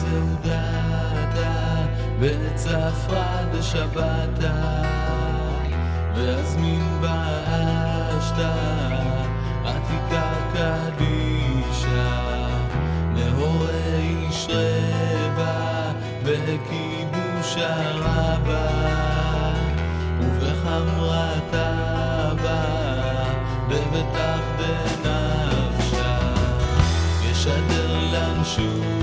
סעודתה וצפרה בשבתה והזמין באשתה עתיקה קדישה נהורי ישרבה בכיבוש הרבה ובחמרתה בה בבטח בנפשה ישדר לנשו